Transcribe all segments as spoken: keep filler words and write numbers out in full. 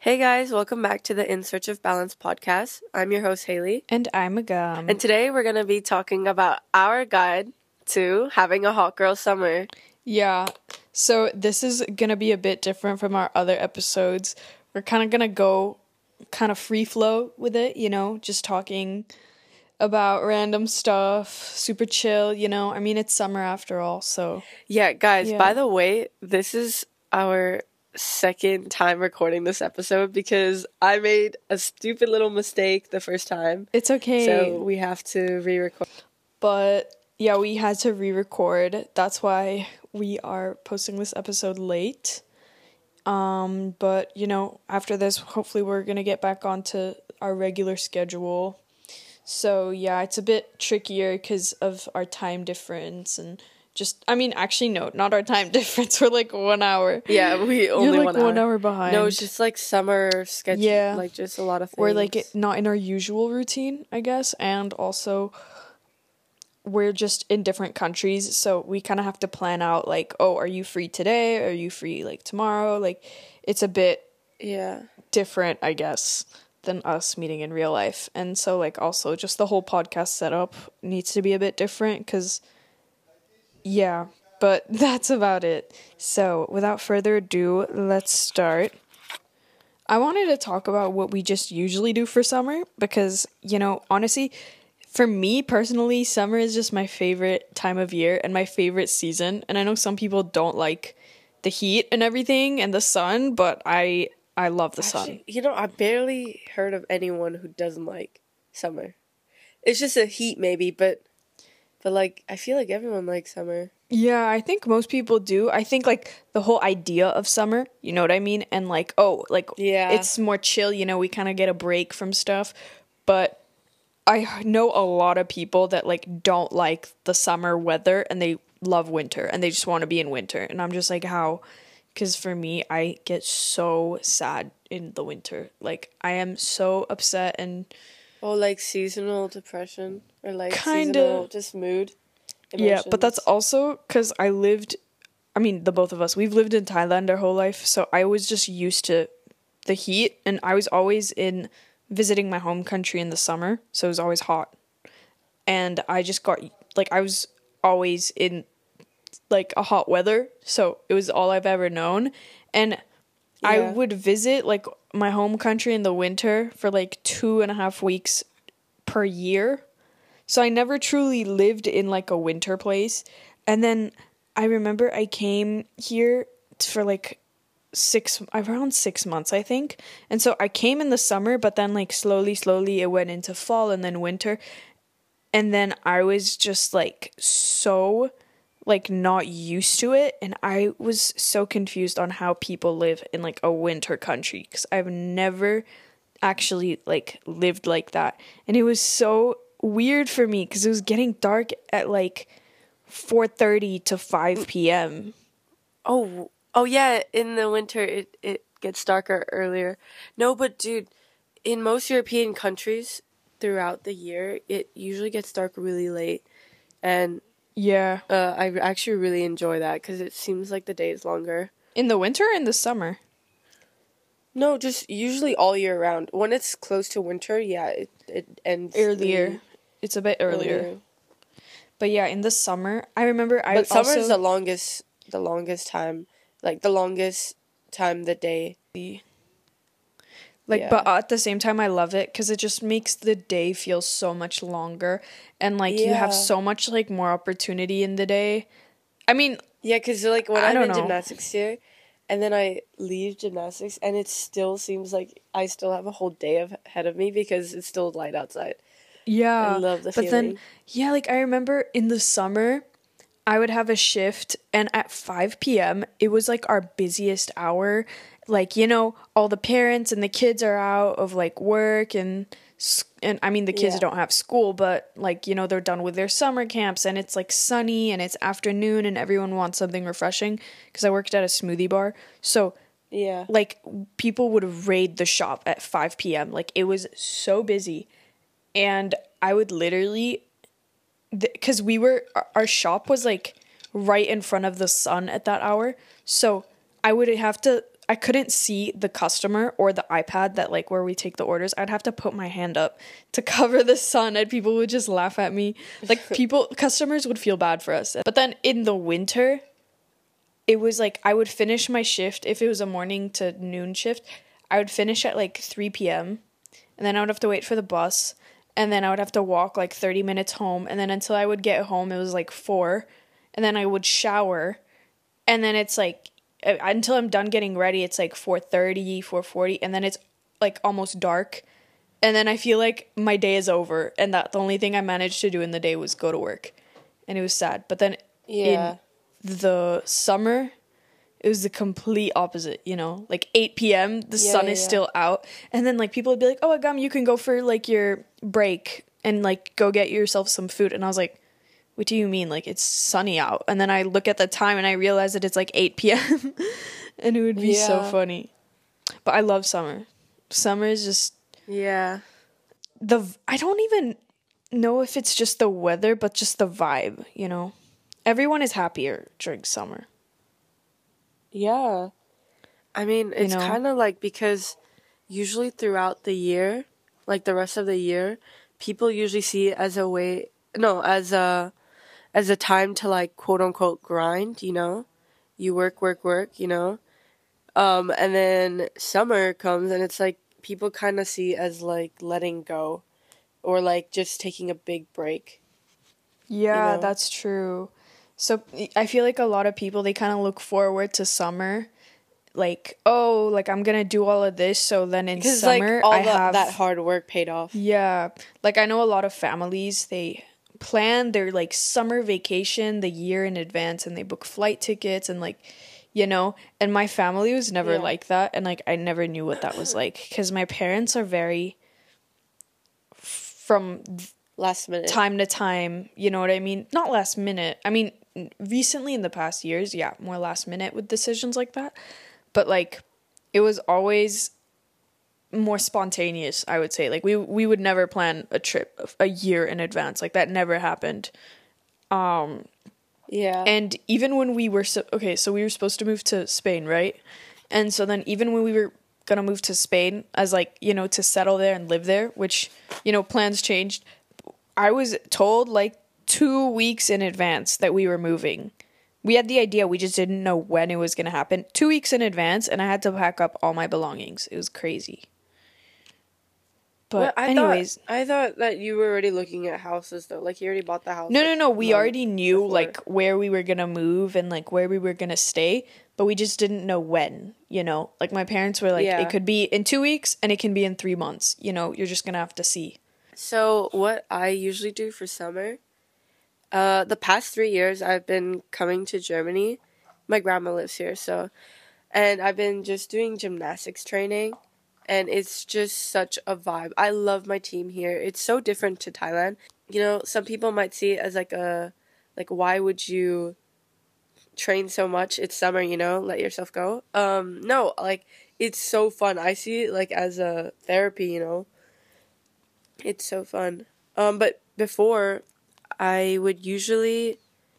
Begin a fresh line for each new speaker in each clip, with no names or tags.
Hey guys, welcome back to the In Search of Balance podcast. I'm your host, Haley.
And I'm Agam.
And today we're going to be talking about our guide to having a hot girl summer.
Yeah, so this is going to be a bit different from our other episodes. We're kind of going to go kind of free flow with it, you know, just talking about random stuff, super chill, you know. I mean, it's summer after all, so.
Yeah, guys,
Yeah.
by the way, this is our second time recording this episode because I made a stupid little mistake the first time.
It's okay.
So we have to re-record.
But yeah, we had to re-record. That's why we are posting this episode late. Um, but you know, after this, hopefully we're gonna get back onto our regular schedule. So yeah, it's a bit trickier because of our time difference and just, I mean, actually, no, not our time difference. We're like one hour.
Yeah, we only
You're like
one hour.
one hour behind.
No, it's just like summer schedule.
Yeah.
Like just a lot of things.
We're like not in our usual routine, I guess, and also we're just in different countries, so we kind of have to plan out like, oh, are you free today? Are you free like tomorrow? Like, it's a bit
yeah
different, I guess, than us meeting in real life. And so like also just the whole podcast setup needs to be a bit different because yeah, but that's about it. So without further ado, let's start. I wanted to talk about what we just usually do for summer because, you know, honestly, for me personally, summer is just my favorite time of year and my favorite season. And I know some people don't like the heat and everything and the sun, but I I love the sun.
Actually, you know, I barely heard of anyone who doesn't like summer. It's just a heat maybe, but but like I feel like everyone likes summer.
Yeah, I think most people do. I think like the whole idea of summer, you know what I mean? And like, oh, like
Yeah.
it's more chill, you know, we kind of get a break from stuff. But I know a lot of people that like don't like the summer weather and they love winter and they just want to be in winter. And I'm just like, how? Because for me, I get so sad in the winter. Like I am so upset and
Oh, like seasonal depression or like
Kinda.
seasonal just mood.
yeah, but that's
emotions.
also because I lived, I mean, the both of us, we've lived in Thailand our whole life. So I was just used to the heat and I was always in visiting my home country in the summer. So it was always hot. And I just got, like, I was always in like a hot weather. So it was all I've ever known. And I
Yeah.
would visit like my home country in the winter for like two and a half weeks per year. So I never truly lived in like a winter place. And then I remember I came here for like six, around six months, I think. And so I came in the summer, but then like slowly, slowly it went into fall and then winter. And then I was just like so like not used to it. And I was so confused on how people live in like a winter country because I've never actually like lived like that. And it was so weird for me because it was getting dark at like four thirty to five p.m.
Oh, oh yeah, in the winter it it gets darker earlier. No, but dude, in most European countries throughout the year, it usually gets dark really late. And
Yeah.
uh, I actually really enjoy that because it seems like the day is longer.
In the winter or in the summer?
No, just usually all year round. When it's close to winter, yeah, it, it ends
Earlier. It's a bit earlier.
earlier.
But yeah, in the summer, I remember I
But summer
also
is the longest, the longest time, like the longest time the day.
like
Yeah.
but at the same time I love it cuz it just makes the day feel so much longer and like you have
Yeah.
so much like more opportunity in the day. I mean,
Yeah, because like when
I
I'm
don't
in
know.
gymnastics here, and then I leave gymnastics, and it still seems like I still have a whole day of, ahead of me because it's still light outside.
yeah.
I love the
but then
feeling.
yeah, like I remember in the summer I would have a shift and at five p.m. it was like our busiest hour. Like, you know, all the parents and the kids are out of like work and s- and I mean the kids
Yeah.
don't have school, but like, you know, they're done with their summer camps and it's like sunny and it's afternoon and everyone wants something refreshing because I worked at a smoothie bar. So
Yeah.
like people would raid the shop at five p.m. Like it was so busy and I would literally because we were our, our shop was like right in front of the sun at that hour, so I would have to I couldn't see the customer or the iPad that like where we take the orders. I'd have to put my hand up to cover the sun and people would just laugh at me. Like people, customers would feel bad for us. But then in the winter, it was like I would finish my shift. If it was a morning to noon shift, I would finish at like three p.m. and then I would have to wait for the bus. And then I would have to walk like thirty minutes home. And then until I would get home, it was like four. And then I would shower. And then it's like, until I'm done getting ready, it's like four thirty, four forty. And then it's like almost dark. And then I feel like my day is over. And that the only thing I managed to do in the day was go to work. And it was sad. But then
Yeah.
in the summer, it was the complete opposite, you know? Like eight p.m., the
Yeah,
sun
yeah,
is
yeah.
still out. And then like people would be like, oh, Agam, you can go for like your break and like go get yourself some food. And I was like, what do you mean? Like it's sunny out. And then I look at the time and I realize that it's like eight p.m. and it would be so
Yeah.
funny. But I love summer. Summer is just
Yeah.
the, I don't even know if it's just the weather, but just the vibe, you know? Everyone is happier during summer.
Yeah. I mean, it's
know?
kind of like because usually throughout the year, like the rest of the year, people usually see it as a way, no, as a as a time to like quote unquote grind, you know? You work, work, work, you know? Um and then summer comes and it's like people kind of see as like letting go or like just taking a big break.
Yeah,
know?
that's true. So I feel like a lot of people, they kind of look forward to summer. Like, oh, like I'm going to do all of this. So then in
Because
summer,
like all
I
the,
have
that hard work paid off.
Yeah. Like I know a lot of families, they plan their like summer vacation the year in advance and they book flight tickets and like, you know, and my family was never
Yeah.
like that. And like I never knew what that was like because my parents are very from
Last minute.
time to time, you know what I mean? Not last minute. I mean, recently in the past years, yeah, more last minute with decisions like that. But like it was always more spontaneous, I would say. Like we we would never plan a trip a year in advance. Like that never happened.
Yeah.
And even when we were so, okay, so we were supposed to move to Spain, right? And so then even when we were gonna move to Spain as like, you know, to settle there and live there, which, you know, plans changed, I was told like two weeks in advance that we were moving. We had the idea, we just didn't know when it was gonna happen. Two weeks in advance, and I had to pack up all my belongings. It was crazy. But
Well, I
anyways,
thought, I thought that you were already looking at houses though. Like you already bought the house.
no,
like,
no, no. We
month
already knew
before.
like where we were gonna move and like where we were gonna stay, but we just didn't know when. You know, like my parents were like,
Yeah.
it could be in two weeks and it can be in three months. You know, you're just gonna have to see.
So what I usually do for summer, uh, the past three years I've been coming to Germany. My grandma lives here, so, and I've been just doing gymnastics training, and it's just such a vibe. I love my team here. It's so different to Thailand. You know, some people might see it as like a, like why would you train so much? It's summer, you know, let yourself go. Um, no, like it's so fun. I see it like as a therapy, you know. It's so fun. Um, but before, I would usually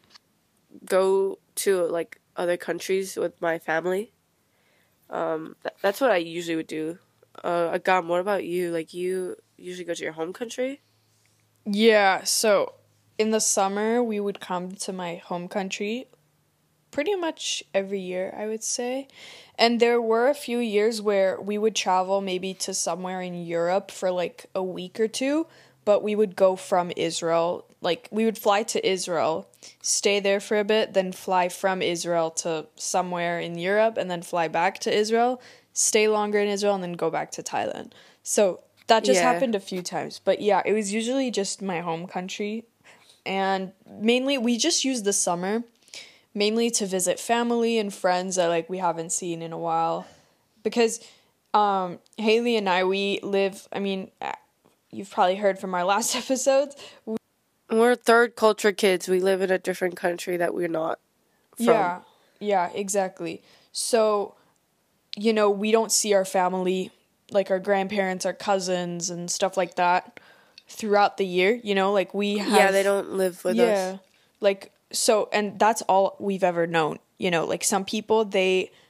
go to like other countries with my family. Um, th- that's what I usually would do. Uh, Agam, what about you? Like you usually go to your home country?
Yeah. So in the summer, we would come to my home country pretty much every year, I would say. And there were a few years where we would travel maybe to somewhere in Europe for like a week or two, but we would go from Israel. Like we would fly to Israel, stay there for a bit, then fly from Israel to somewhere in Europe, and then fly back to Israel, stay longer in Israel, and then go back to Thailand. So that just
Yeah.
happened a few times. But yeah, it was usually just my home country. And mainly, we just used the summer mainly to visit family and friends that like we haven't seen in a while, because um Haley and I, we live, I mean, uh, you've probably heard from our last episodes.
We're third culture kids. We live in a different country that we're not from.
Yeah, yeah, exactly. So, you know, we don't see our family, like our grandparents, our cousins and stuff like that throughout the year, you know, like we have,
Yeah, they don't live with
yeah,
us.
like, so, and that's all we've ever known, you know, like some people, they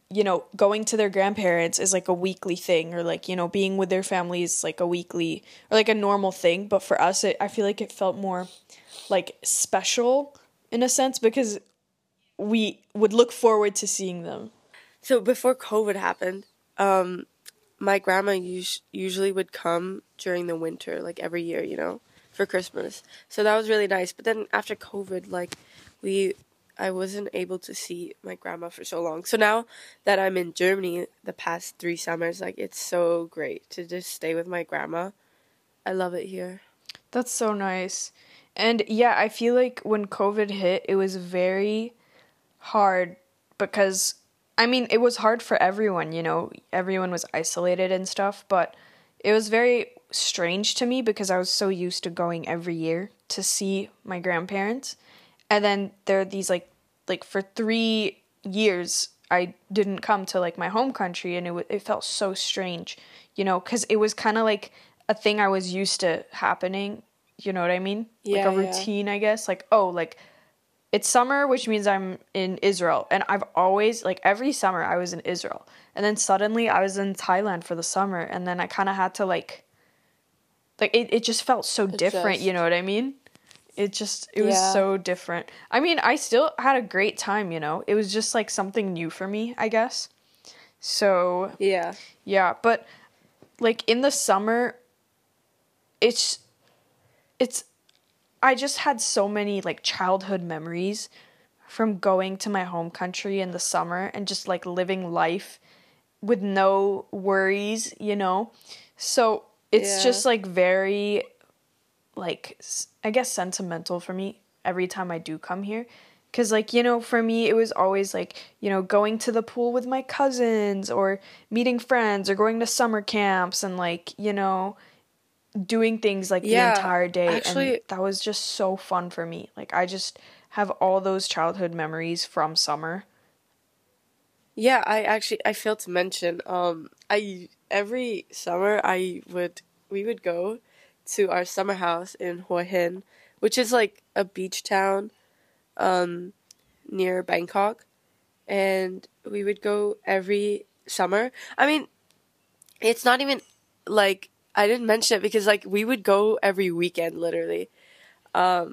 you know, going to their grandparents is like a weekly thing, or like, you know, being with their family is like a weekly or like a normal thing. But for us, it, I feel like it felt more like special in a sense because we would look forward to seeing them.
So before COVID happened, um, my grandma us- usually would come during the winter, like every year, you know, for Christmas. So that was really nice. But then after COVID, like we, I wasn't able to see my grandma for so long. So now that I'm in Germany, the past three summers, like it's so great to just stay with my grandma. I love it here.
That's so nice. And yeah, I feel like when COVID hit, it was very hard because, I mean, it was hard for everyone, you know, everyone was isolated and stuff, but it was very strange to me because I was so used to going every year to see my grandparents. And then there are these like, like for three years, I didn't come to like my home country, and it w- it felt so strange, you know, because it was kind of like a thing I was used to happening. You know what I mean?
Yeah,
like a
yeah.
routine, I guess. Like, oh, like it's summer, which means I'm in Israel. And I've always, like every summer I was in Israel. And then suddenly I was in Thailand for the summer. And then I kind of had to like, like it, it just felt so different.
Adjust.
You know what I mean? It just, it was
Yeah.
so different. I mean, I still had a great time, you know? It was just like something new for me, I guess. So,
Yeah.
yeah. But like in the summer, it's, it's, I just had so many like childhood memories from going to my home country in the summer and just like living life with no worries, you know? So it's
Yeah.
just like very, like, s- I guess sentimental for me every time I do come here. Because, like, you know, for me, it was always like, you know, going to the pool with my cousins or meeting friends or going to summer camps and, like, you know, doing things like the
Yeah.
entire day. And
Actually,
that was just so fun for me. Like, I just have all those childhood memories from summer.
yeah, I actually I failed to mention. Um, I every summer I would we would go to our summer house in Hua Hin, which is like a beach town, um, near Bangkok, and we would go every summer. I mean, it's not even like I didn't mention it because like we would go every weekend, literally. Um,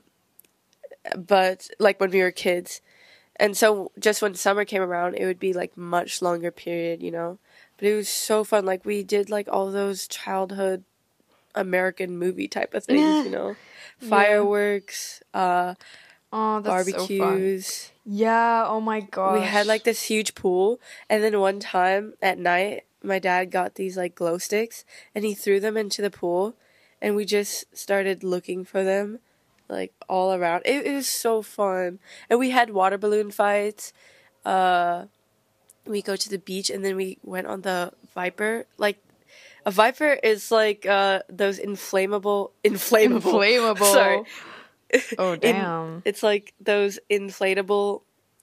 but like when we were kids. And so just when summer came around, it would be like much longer period, you know. But it was so fun. Like we did like all those childhood American movie type of things, you know.
Yeah.
Fireworks, uh
Oh, that's so fun.
barbecues.
Yeah, oh my gosh.
We had like this huge pool, and then one time at night, my dad got these like glow sticks and he threw them into the pool, and we just started looking for them like all around. It, it was so fun. And we had water balloon fights. Uh we go to the beach, and then we went on the Viper. Like a Viper is like uh those inflammable inflammable
Inflammable.
sorry.
Oh,
In-
damn.
it's like those inflatable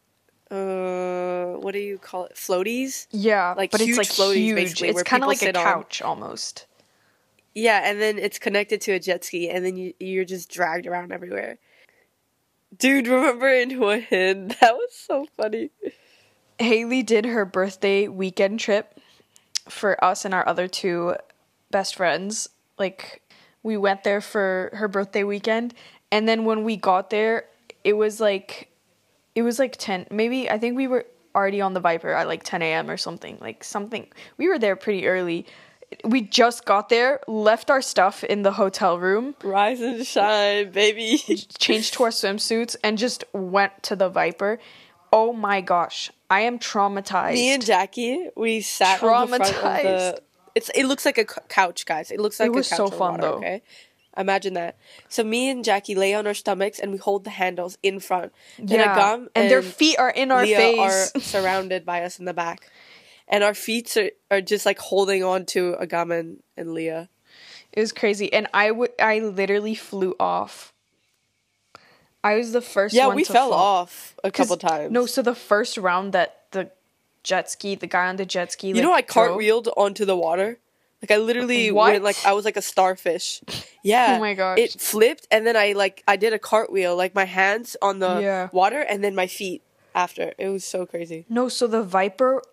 uh what do you call it? Floaties?
Yeah,
like
but it's
huge
like
floaties,
huge.
basically,
It's
where
kind of
people
like a
sit on.
couch almost.
Yeah, and then it's connected to a jet ski, and then you you're just dragged around everywhere. Dude, remember in Hua Hin? That was so funny.
Haley did her birthday weekend trip for us and our other two best friends. Like, we went there for her birthday weekend, and then when we got there, it was like, it was like ten, maybe, I think we were already on the Viper at like ten a.m. or something, like something. We were there pretty early. We just got there, left our stuff in the hotel room,
Rise and shine, baby.
changed to our swimsuits, and just went to the Viper. Oh my gosh, I am traumatized.
Me and Jackie, we sat on the front of
Traumatized.
the. It's it looks like a c- couch, guys. It looks like
was
a couch
so
on
fun,
water.
though.
Okay, imagine that. So me and Jackie lay on our stomachs, and we hold the handles in front. Then
Yeah,
Agam
and their feet are in our
Leah
face.
are surrounded by us in the back, and our feet are, are just like holding on to Agam and, and Leah.
It was crazy, and I would, I literally flew off. I was the first
Yeah,
one
we
to
fell
fall.
off a
'Cause-
couple times.
No, so the first round that the jet ski, the guy on the jet ski,
you
like,
know, I
drove-
cartwheeled onto the water. Like I literally
What?
went like I was like a starfish. Yeah.
Oh my gosh.
It flipped, and then I like I did a cartwheel, like my hands on the
Yeah.
water and then my feet after. It was so crazy.
No, so the Viper,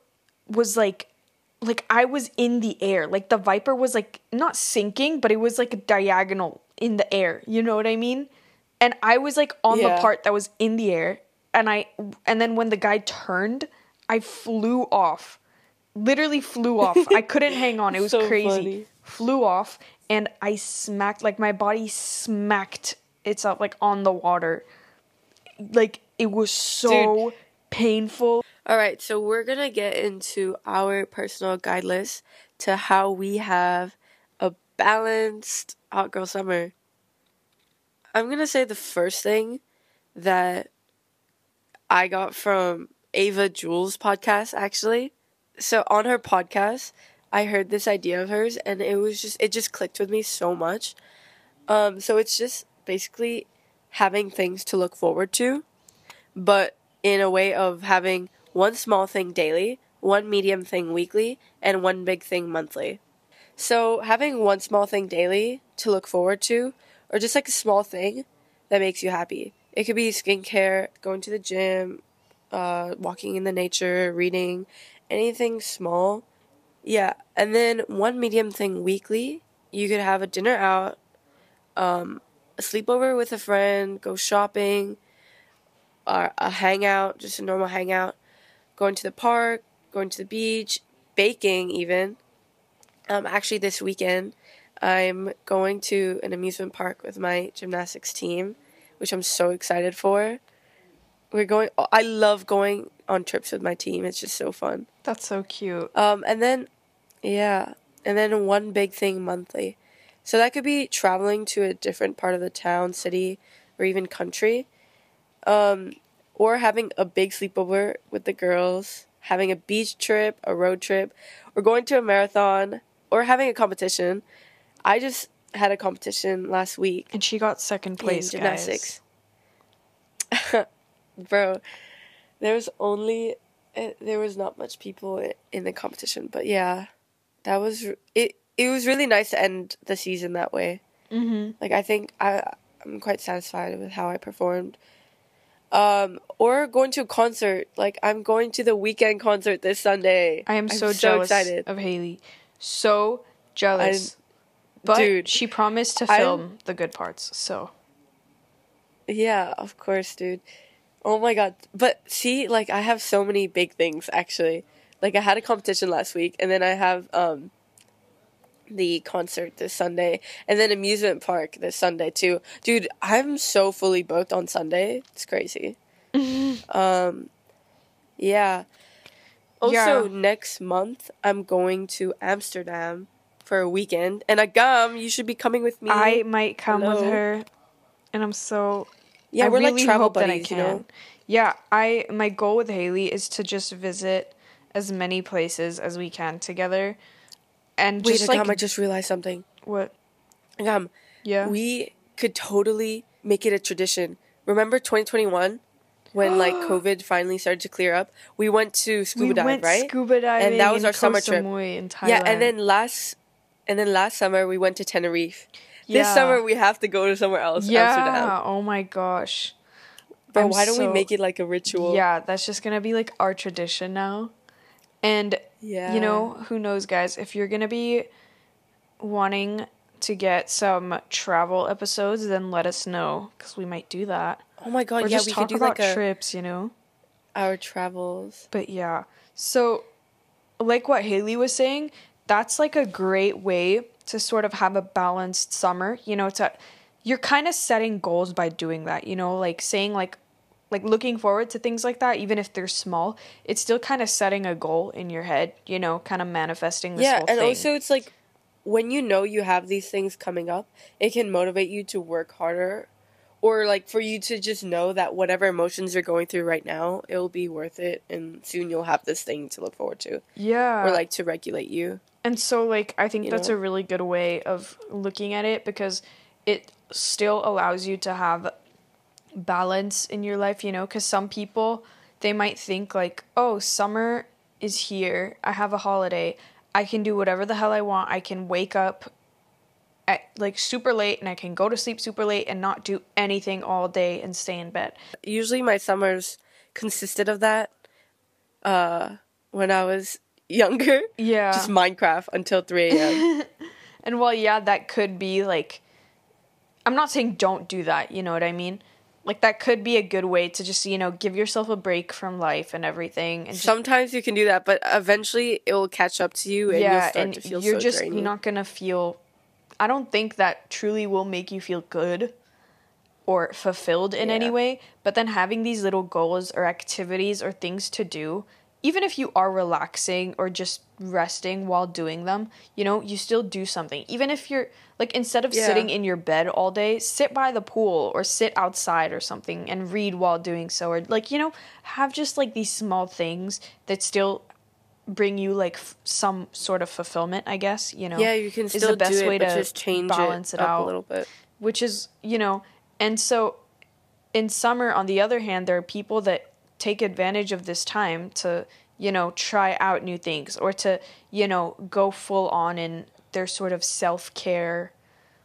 was like like I was in the air. Like the Viper was like not sinking, but it was like diagonal in the air. You know what I mean? And I was like on
Yeah.
the part that was in the air, and I and then when the guy turned, I flew off. Literally flew off. I couldn't hang on. It was
So
crazy.
funny.
Flew off, and I smacked, like my body smacked itself like on the water. Like it was so
Dude.
painful.
All right, so we're going to get into our personal guide list to how we have a balanced hot girl summer. I'm going to say the first thing that I got from Ava Jules' podcast, actually. So on her podcast, I heard this idea of hers, and it was just, it just clicked with me so much. Um, so it's just basically having things to look forward to, but in a way of having one small thing daily, one medium thing weekly, and one big thing monthly. So having one small thing daily to look forward to, or just like a small thing that makes you happy. It could be skincare, going to the gym, uh, walking in the nature, reading, anything small. Yeah, and then one medium thing weekly, you could have a dinner out, um, a sleepover with a friend, go shopping, or a hangout, just a normal hangout, going to the park, going to the beach, baking even. Um, actually, this weekend, I'm going to an amusement park with my gymnastics team, which I'm so excited for. We're going, I love going on trips with my team. It's just so fun.
That's so cute.
Um, and then, yeah, and then one big thing monthly. So that could be traveling to a different part of the town, city, or even country. Um, or having a big sleepover with the girls, having a beach trip, a road trip, or going to a marathon, or having a competition. I just had a competition last week.
And she got second place,
in gymnastics. Bro, there was only, it, there was not much people in the competition, but yeah, that was, it, it was really nice to end the season that way.
Mm-hmm.
Like, I think I, I'm quite satisfied with how I performed. Um, or going to a concert. Like, I'm going to the Weeknd concert this Sunday.
I am so
I'm
jealous
so excited.
of Haley. So jealous.
I'm,
but
dude,
she promised to
I'm-
film the good parts, so.
Yeah, of course, dude. Oh my god. But see, like, I have so many big things, actually. Like, I had a competition last week, and then I have, um, the concert this Sunday, and then amusement park this Sunday, too. Dude, I'm so fully booked on Sunday. It's crazy. um, yeah. Also,
Yeah.
next month, I'm going to Amsterdam for a weekend, and Agam, you should be coming with me.
I might come with
Hello.
her, and I'm so.
Yeah,
I
we're
really
like travel
hope that I
buddies, you
can.
know?
Yeah, I my goal with Haley is to just visit as many places as we can together, and
Wait,
just
Agam,
like
I just realized something.
what?
Agam,
Yeah.
we could totally make it a tradition. Remember twenty twenty-one when like COVID finally started to clear up? We went to scuba
we
dive,
went
right?
scuba diving
And that was
in
our summer
Koh
trip.
Samui in Thailand.
Yeah, and then last and then last summer we went to Tenerife. This
Yeah.
summer we have to go to somewhere else,
yeah.
Amsterdam.
Oh my gosh.
Bro,
I'm
why don't we
so-
make it like a ritual?
Yeah, that's just gonna be like our tradition now. And
Yeah.
you know, who knows, guys, if you're gonna be wanting to get some travel episodes, then let us know, because we might do that.
Oh my god,
Or
yeah,
just
we
talk
could do
about
like a
trips, you know?
our travels.
But yeah. So, like what Haley was saying, that's like a great way to sort of have a balanced summer, you know, to you're kind of setting goals by doing that, you know, like saying like like looking forward to things like that, even if they're small, it's still kind of setting a goal in your head, you know, kind of manifesting this
Yeah,
whole
and
thing.
also it's like when you know you have these things coming up, it can motivate you to work harder, or like for you to just know that whatever emotions you're going through right now, it'll be worth it, and soon you'll have this thing to look forward to,
yeah.
or like to regulate you.
And so, like, I think
You
that's
know?
a really good way of looking at it, because it still allows you to have balance in your life, you know, because some people, they might think, like, oh, summer is here, I have a holiday, I can do whatever the hell I want, I can wake up at, like, super late, and I can go to sleep super late and not do anything all day and stay in bed.
Usually my summers consisted of that. Uh, when I was younger.
Yeah.
Just Minecraft until three a.m.
And well, yeah, that could be like, I'm not saying don't do that, you know what I mean? Like that could be a good way to just, you know, give yourself a break from life and everything. And just,
Sometimes you can do that, but eventually it will catch up to you and you'll
yeah,
start
and
to feel
you're
so
just
draining.
not gonna feel. I don't think that truly will make you feel good or fulfilled in any
Yeah.
way. But then having these little goals or activities or things to do, even if you are relaxing or just resting while doing them, you know, you still do something. Even if you're like, instead of
Yeah.
sitting in your bed all day, sit by the pool or sit outside or something and read while doing so. Or like, you know, have just like these small things that still bring you like f- some sort of fulfillment, I guess, you know.
Yeah, you can
is the
still
best
do
way
it, but
to
just change
balance
it,
it
up
out.
a little bit.
Which is, you know, and so in summer, on the other hand, there are people that take advantage of this time to, you know, try out new things or to, you know, go full on in their sort of self-care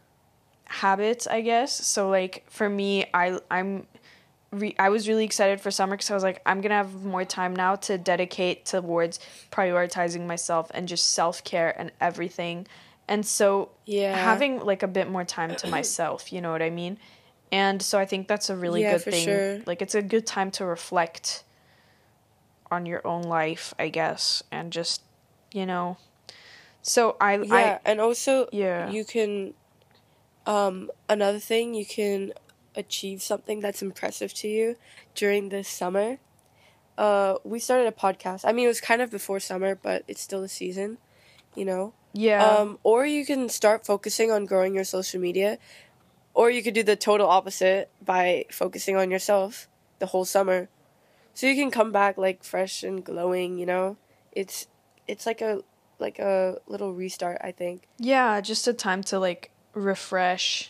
habits, I guess. So like for me, I I'm re- I was really excited for summer because I was like, I'm gonna have more time now to dedicate towards prioritizing myself and just self-care and everything. And so
Yeah.
having like a bit more time to myself, you know what I mean? And so I think that's a really
Yeah,
good
for
thing.
sure.
Like it's a good time to reflect on your own life, I guess, and just, you know. So I
Yeah,
I
and also
yeah.
you can um another thing, you can achieve something that's impressive to you during this summer. Uh we started a podcast. I mean, it was kind of before summer, but it's still the season, you know.
Yeah.
Um or you can start focusing on growing your social media, or you could do the total opposite by focusing on yourself the whole summer. So you can come back like fresh and glowing, you know? It's it's like a like a little restart, I think.
Yeah, just a time to like refresh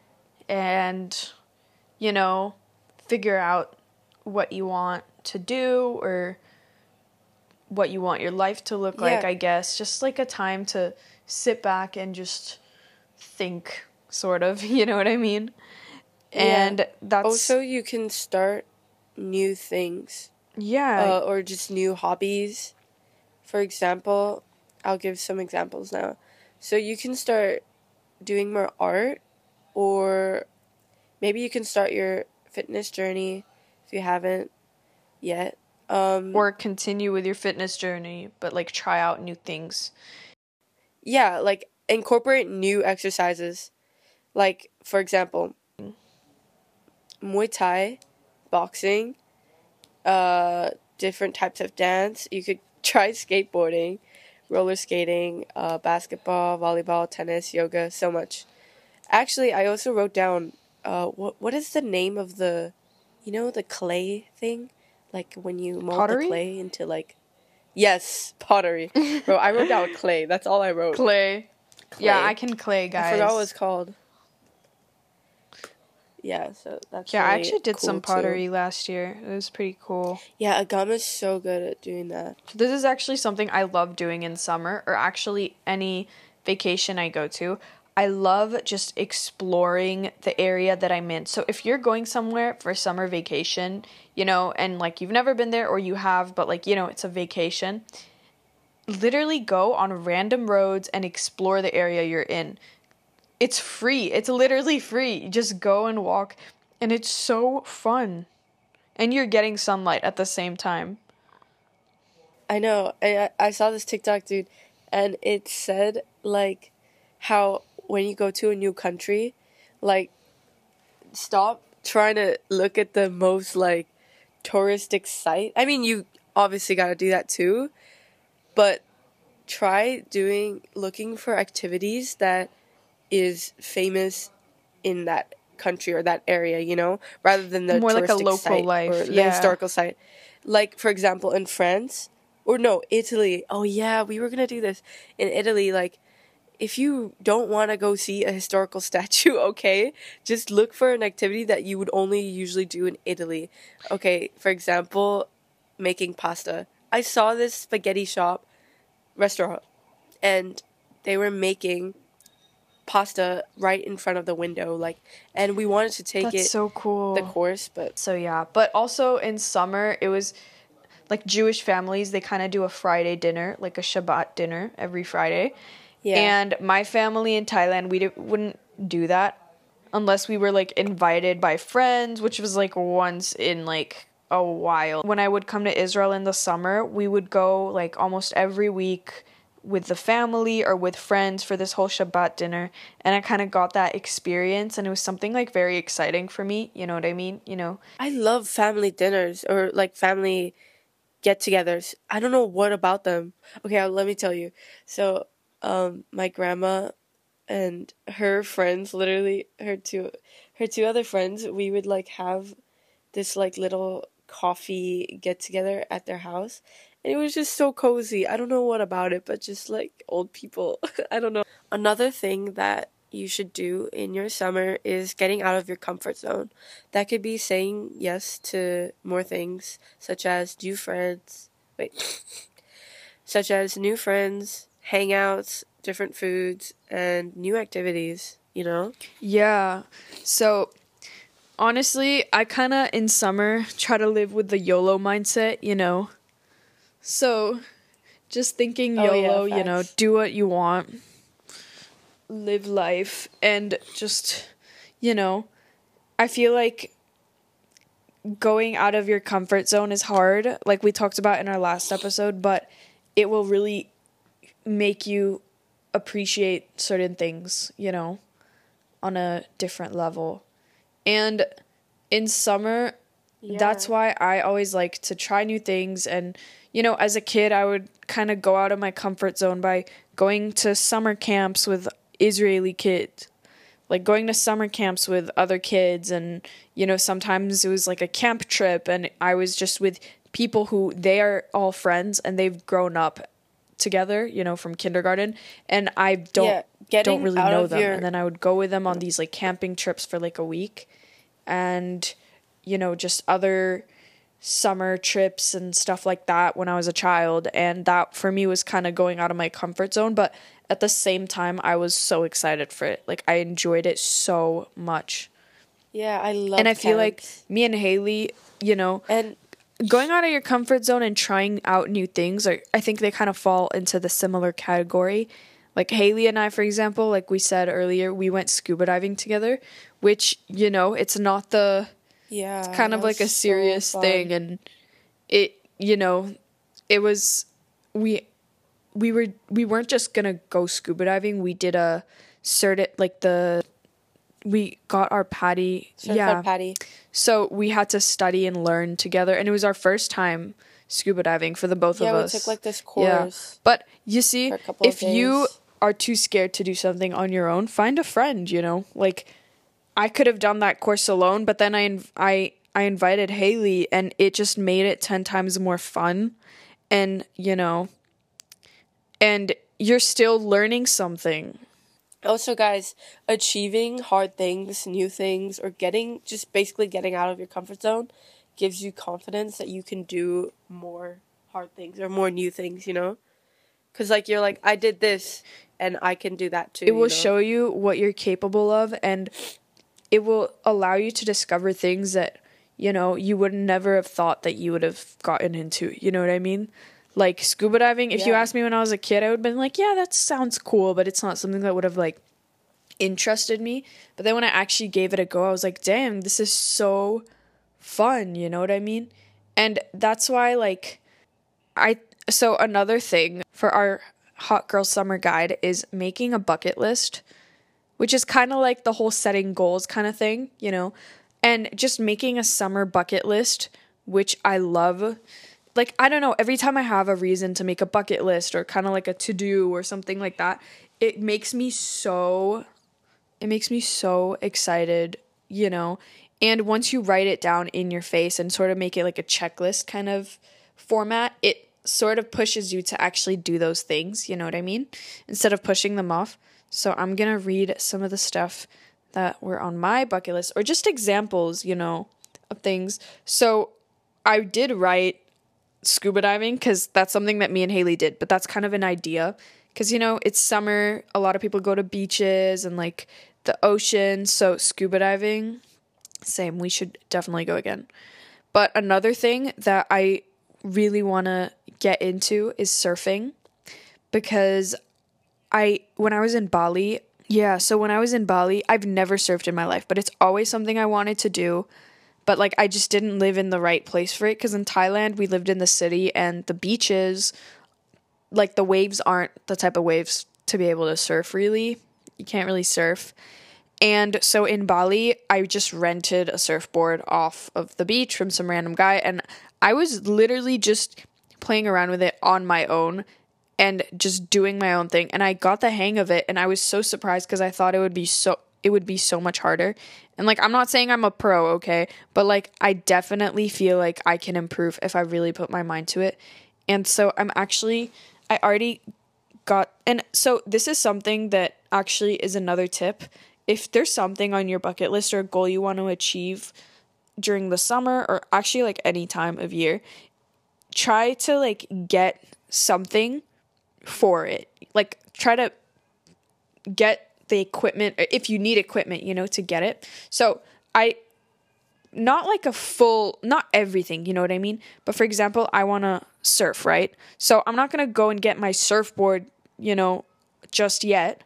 and, you know, figure out what you want to do or what you want your life to look like,
Yeah.
I guess. Just like a time to sit back and just think, sort of, you know what I mean? And
Yeah.
that's
Also, you can start new things,
yeah,
uh, or just new hobbies. For example, I'll give some examples now. So you can start doing more art, or maybe you can start your fitness journey if you haven't yet. Um,
or continue with your fitness journey, but like try out new things.
yeah, like incorporate new exercises. Like, for example, Muay Thai, boxing, uh, different types of dance. You could try skateboarding, roller skating, uh, basketball, volleyball, tennis, yoga, so much. Actually, I also wrote down, uh, what what is the name of the, you know, the clay thing? Like when you mold
Pottery?
the clay into like, yes, pottery. Bro, I wrote down clay. That's all I wrote.
Clay.
Clay.
Yeah, I can clay, guys.
I forgot what it's called. Yeah, so that's
Yeah, I
really
actually did
cool
some
too.
pottery last year. It was pretty cool.
Yeah, Agama's so good at doing that.
This is actually something I love doing in summer, or actually any vacation I go to. I love just exploring the area that I'm in. So if you're going somewhere for summer vacation, you know, and like you've never been there or you have, but like, you know, it's a vacation, literally go on random roads and explore the area you're in. It's free. It's literally free. You just go and walk, and it's so fun. And you're getting sunlight at the same time.
I know. I I saw this TikTok, dude, and it said like how when you go to a new country, like stop trying to look at the most like touristic site. I mean, you obviously got to do that too, but try doing looking for activities that is famous in that country or that area, you know, rather than the
More like a
touristic
local
site
life,
or the
yeah.
historical site. Like for example, in France, or no, Italy. Oh yeah, we were gonna do this in Italy. Like, if you don't want to go see a historical statue, okay, just look for an activity that you would only usually do in Italy. Okay, for example, making pasta. I saw this spaghetti shop restaurant, and they were making pasta right in front of the window, like, and we wanted to take
That's
it
so cool.
the course, but
So yeah, but also in summer, it was like Jewish families, they kind of do a Friday dinner, like a Shabbat dinner every Friday.
Yeah.
And my family in Thailand, we d- wouldn't do that unless we were like invited by friends, which was like once in like a while. When I would come to Israel in the summer, we would go like almost every week with the family or with friends for this whole Shabbat dinner, and I kind of got that experience, and it was something like very exciting for me, you know what I mean? You know,
I love family dinners or like family get-togethers. I don't know what about them. Okay, uh, let me tell you. So, um, my grandma and her friends, literally her two, her two other friends, we would like have this like little coffee get-together at their house, and it was just so cozy. I don't know what about it, but just like old people. I don't know. Another thing that you should do in your summer is getting out of your comfort zone. That could be saying yes to more things, such as new friends. Wait. Such as new friends, hangouts, different foods, and new activities, you know?
yeah. So honestly, I kind of in summer try to live with the YOLO mindset, you know. So just thinking
Oh, yeah,
YOLO, you know,
facts.
do what you want, live life, and just, you know, I feel like going out of your comfort zone is hard, like we talked about in our last episode, but it will really make you appreciate certain things, you know, on a different level. And in summer, that's
Yeah.
why I always like to try new things. And, you know, as a kid, I would kind of go out of my comfort zone by going to summer camps with Israeli kids, like going to summer camps with other kids. And, you know, sometimes it was like a camp trip, and I was just with people who they are all friends and they've grown up together, you know, from kindergarten, and I don't
Yeah,
don't
getting
really
out
know
of
them.
your
And then I would go with them on these like camping trips for like a week, and you know, just other summer trips and stuff like that when I was a child, and that for me was kind of going out of my comfort zone, but at the same time I was so excited for it. Like I enjoyed it so much.
Yeah, I love
And I feel like
camps.
me and Haley, you know,
And
going out of your comfort zone and trying out new things, are, I think they kind of fall into the similar category. Like Haley and I, for example, like we said earlier, we went scuba diving together, which, you know, it's not the,
yeah,
it's kind
that
of like
was
a
so
serious
fun.
thing. And it, you know, it was, we, we were, we weren't just gonna go scuba diving. We did a certi, like the, we got our patty.
Certified
Yeah.
patty.
So we had to study and learn together, and it was our first time scuba diving for the both
Yeah,
of
we
us.
took like this
Yeah.
course
But you see,
for a couple of
if you
days.
are too scared to do something on your own, find a friend, you know? Like I could have done that course alone, but then I inv- I I invited Haley, and it just made it ten times more fun. And, you know, and you're still learning something.
Also, guys, achieving hard things, new things, or getting just basically getting out of your comfort zone gives you confidence that you can do more hard things or more new things, you know? Because, like, you're like, I did this and I can do that too.
It will
you know?
show you what you're capable of, and it will allow you to discover things that, you know, you would never have thought that you would have gotten into. You know what I mean? Like scuba diving, if you
Yeah.
asked me when I was a kid, I would have been like, yeah, that sounds cool, but it's not something that would have like interested me. But then when I actually gave it a go, I was like, damn, this is so fun. You know what I mean? And that's why, like, I, so another thing for our Hot Girl Summer Guide is making a bucket list, which is kind of like the whole setting goals kind of thing, you know, and just making a summer bucket list, which I love. Like, I don't know, every time I have a reason to make a bucket list or kind of like a to-do or something like that, it makes me so, it makes me so excited, you know, and once you write it down in your face and sort of make it like a checklist kind of format, it sort of pushes you to actually do those things, you know what I mean, instead of pushing them off. So I'm going to read some of the stuff that were on my bucket list, or just examples, you know, of things. So I did write scuba diving because that's something that me and Haley did, but that's kind of an idea because, you know, it's summer. A lot of people go to beaches and like the ocean. So scuba diving, same. We should definitely go again. But another thing that I really want to get into is surfing, because I when I was in Bali, yeah, so when I was in Bali, I've never surfed in my life, but it's always something I wanted to do. But like I just didn't live in the right place for it, because in Thailand we lived in the city and the beaches, like the waves aren't the type of waves to be able to surf really. You can't really surf. And so in Bali, I just rented a surfboard off of the beach from some random guy, and I was literally just playing around with it on my own and just doing my own thing, and I got the hang of it, and I was so surprised because I thought it would be so it would be so much harder. And like I'm not saying I'm a pro, okay? But like I definitely feel like I can improve if I really put my mind to it. And so I'm actually I already got and so this is something that actually is another tip. If there's something on your bucket list or a goal you want to achieve during the summer, or actually like any time of year, try to like get something for it. Like try to get the equipment, if you need equipment, you know, to get it. So I, not like a full, not everything, you know what I mean? But for example, I want to surf, right? So I'm not going to go and get my surfboard, you know, just yet.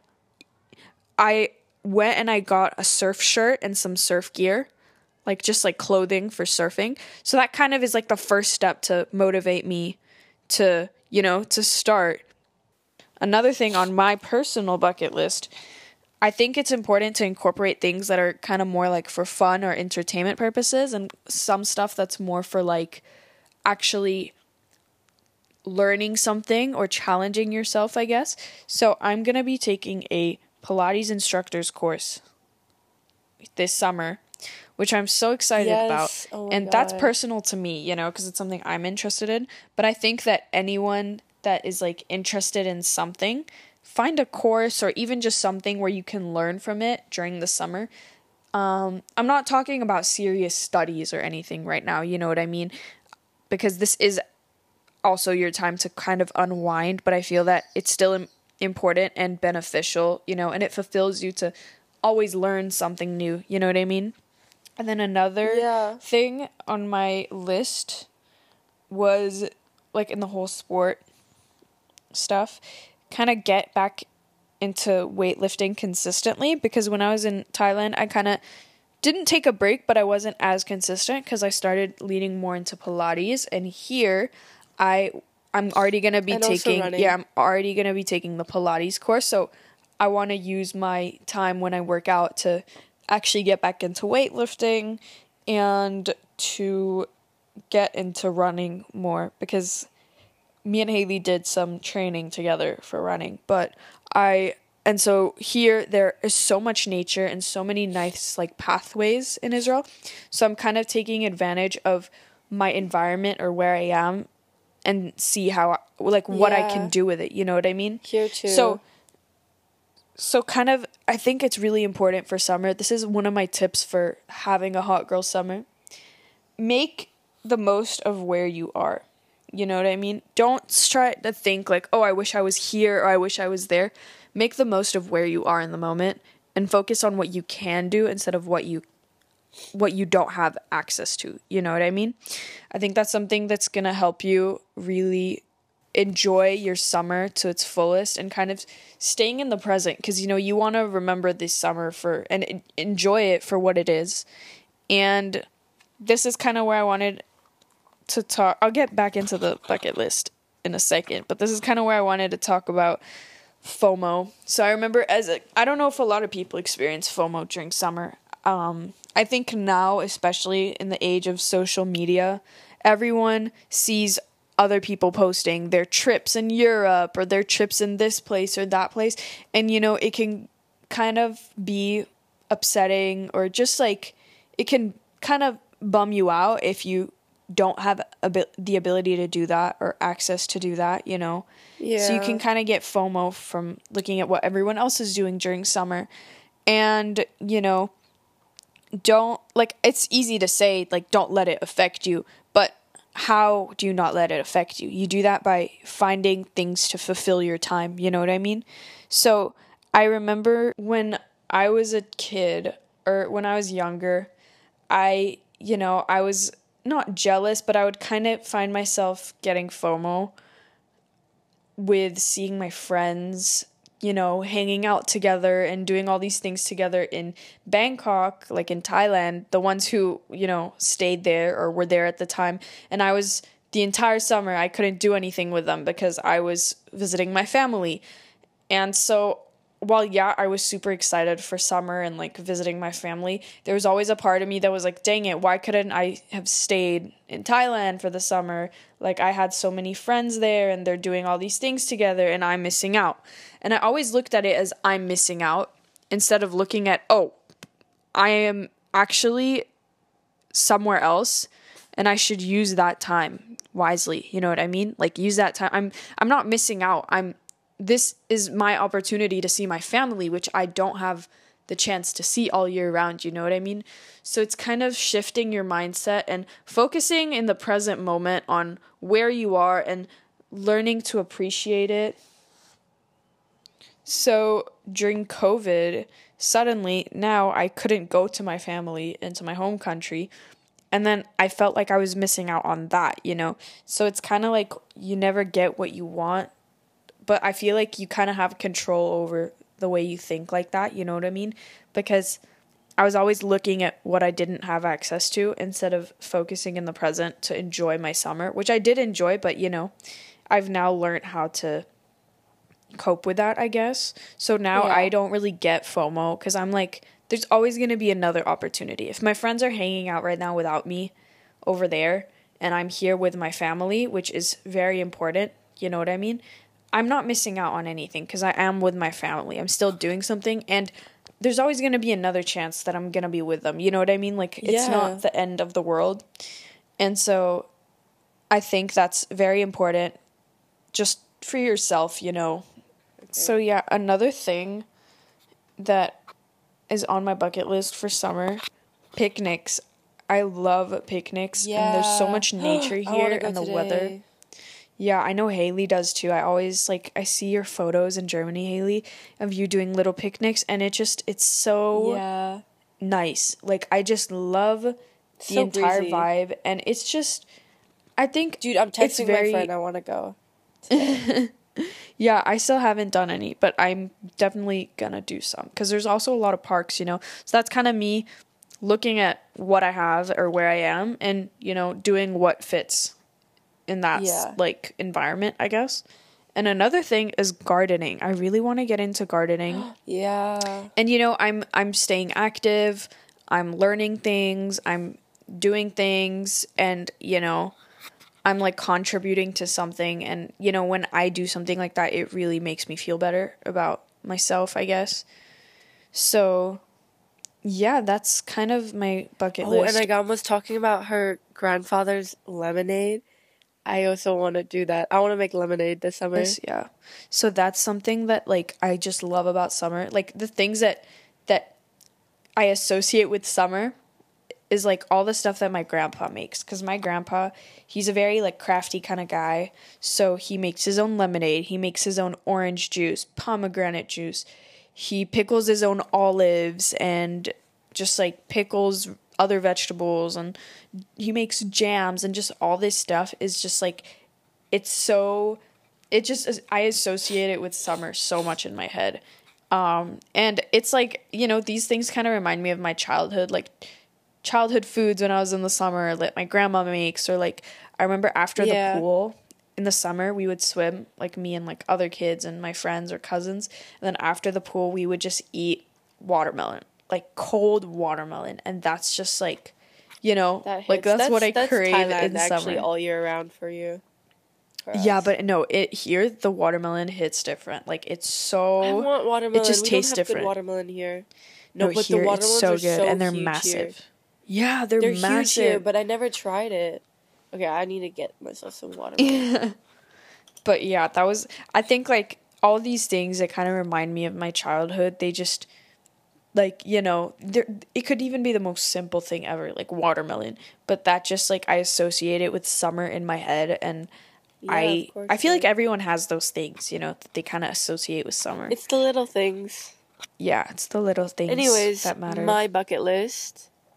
I went and I got a surf shirt and some surf gear, like just like clothing for surfing. So that kind of is like the first step to motivate me to, you know, to start. Another thing on my personal bucket list, I think it's important to incorporate things that are kind of more like for fun or entertainment purposes, and some stuff that's more for like actually learning something or challenging yourself, I guess. So I'm going to be taking a Pilates instructor's course this summer, which I'm so excited
Yes.
about.
Oh my
and that's
God.
personal to me, you know, because it's something I'm interested in. But I think that anyone that is like interested in something, find a course or even just something where you can learn from it during the summer. Um, I'm not talking about serious studies or anything right now, you know what I mean? Because this is also your time to kind of unwind, but I feel that it's still im- important and beneficial, you know, and it fulfills you to always learn something new, you know what I mean? And then another
Yeah.
thing on my list was like in the whole sport stuff, kind of get back into weightlifting consistently, because when I was in Thailand, I kind of didn't take a break, but I wasn't as consistent because I started leaning more into Pilates. And here I I'm already going to be
And also
taking
running.
yeah, I'm already going to be taking the Pilates course. So I want to use my time when I work out to actually get back into weightlifting and to get into running more, because me and Haley did some training together for running, but I and so here there is so much nature and so many nice like pathways in Israel. So I'm kind of taking advantage of my environment or where I am and see how like what I
Yeah.
can do with it, you know what I mean?
Here too.
So so kind of I think it's really important for summer. This is one of my tips for having a hot girl summer. Make the most of where you are. You know what I mean? Don't try to think like, oh, I wish I was here or I wish I was there. Make the most of where you are in the moment and focus on what you can do instead of what you what you don't have access to. You know what I mean? I think that's something that's going to help you really enjoy your summer to its fullest and kind of staying in the present, because you know you want to remember this summer for and enjoy it for what it is. And this is kind of where I wanted to talk. I'll get back into the bucket list in a second, but this is kind of where I wanted to talk about FOMO. So I remember as a, I don't know if a lot of people experience FOMO during summer. Um, I think now, especially in the age of social media, everyone sees other people posting their trips in Europe or their trips in this place or that place. And, you know, it can kind of be upsetting, or just like it can kind of bum you out if you don't have a bit the ability to do that or access to do that, you know.
Yeah.
So you can kind of get FOMO from looking at what everyone else is doing during summer. And, you know, don't like it's easy to say like don't let it affect you, but how do you not let it affect you? You do that by finding things to fulfill your time, you know what I mean? So I remember when I was a kid or when I was younger, I, you know, I was not jealous, but I would kind of find myself getting FOMO with seeing my friends, you know, hanging out together and doing all these things together in Bangkok, like in Thailand, the ones who, you know, stayed there or were there at the time. And I was, the entire summer, I couldn't do anything with them because I was visiting my family. And so while, yeah, I was super excited for summer and, like, visiting my family, there was always a part of me that was like, dang it, why couldn't I have stayed in Thailand for the summer? Like, I had so many friends there, and they're doing all these things together, and I'm missing out. And I always looked at it as I'm missing out, instead of looking at, oh, I am actually somewhere else, and I should use that time wisely. You know what I mean? Like, use that time. I'm I'm not missing out. I'm This is my opportunity to see my family, which I don't have the chance to see all year round, you know what I mean? So it's kind of shifting your mindset and focusing in the present moment on where you are and learning to appreciate it. So during COVID, suddenly now I couldn't go to my family and to my home country. And then I felt like I was missing out on that, you know? So it's kind of like you never get what you want. But I feel like you kind of have control over the way you think like that, you know what I mean? Because I was always looking at what I didn't have access to instead of focusing in the present to enjoy my summer, which I did enjoy, but, you know, I've now learned how to cope with that, I guess. So now
Yeah.
I don't really get FOMO because I'm like, there's always going to be another opportunity. If my friends are hanging out right now without me over there and I'm here with my family, which is very important, you know what I mean? I'm not missing out on anything because I am with my family. I'm still doing something, and there's always going to be another chance that I'm going to be with them. You know what I mean? Like, it's
Yeah.
not the end of the world. And so I think that's very important just for yourself, you know. Okay. So, yeah, another thing that is on my bucket list for summer, picnics. I love picnics,
Yeah.
and there's so much nature
I wanna
here
go
and the
today.
weather. Yeah, I know Haley does too. I always, like, I see your photos in Germany, Haley, of you doing little picnics, and it just, it's so
Yeah.
nice. Like, I just love the
So
entire
breezy.
vibe, and it's just, I think,
Dude, I'm
it's
texting
very,
my friend. I want to go.
yeah, I still haven't done any, but I'm definitely gonna do some, because there's also a lot of parks, you know, so that's kind of me looking at what I have or where I am, and, you know, doing what fits in that
Yeah.
like environment, I guess. And another thing is gardening. I really want to get into gardening.
Yeah.
And you know, I'm I'm staying active. I'm learning things. I'm doing things, and you know, I'm like contributing to something, and you know, when I do something like that, it really makes me feel better about myself, I guess. So, yeah, that's kind of my bucket
Oh,
list.
and Agam was talking about her grandfather's lemonade. I also want to do that. I want to make lemonade this summer.
Yes, yeah. So that's something that like I just love about summer. Like the things that that I associate with summer is like all the stuff that my grandpa makes, cuz my grandpa, he's a very like crafty kind of guy. So he makes his own lemonade, he makes his own orange juice, pomegranate juice. He pickles his own olives and just like pickles other vegetables, and he makes jams, and just all this stuff is just like, it's so, it just, I associate it with summer so much in my head. Um, and it's like, you know, these things kind of remind me of my childhood, like childhood foods when I was in the summer that my grandma makes, or like, I remember after
Yeah.
the pool in the summer, we would swim, like me and like other kids and my friends or cousins. And then after the pool, we would just eat watermelon, like cold watermelon. And that's just like, you know,
That
like
hits.
that's, what I
that's
crave
Thailand,
in
actually
summer.
all year round for you. For
Yeah,
us.
but no, it here the watermelon hits different. Like it's so,
I want watermelon.
it just
we
tastes
don't have
different.
Good watermelon here. No,
No,
but
here
the
it's
watermelons
so
are
good,
so
and they're
huge
massive.
here.
Yeah, they're,
They're
massive.
huge here, but I never tried it. Okay, I need to get myself some watermelon.
But yeah, that was, I think like all these things that kind of remind me of my childhood, they just, like, you know, there it could even be the most simple thing ever, like watermelon, but that just like I associate it with summer in my head, and
Yeah,
I
of course,
I feel like
yeah.
everyone has those things, you know, that they kind of associate with summer.
It's the little things.
Yeah, it's the little things
Anyways,
that matter.
my bucket list.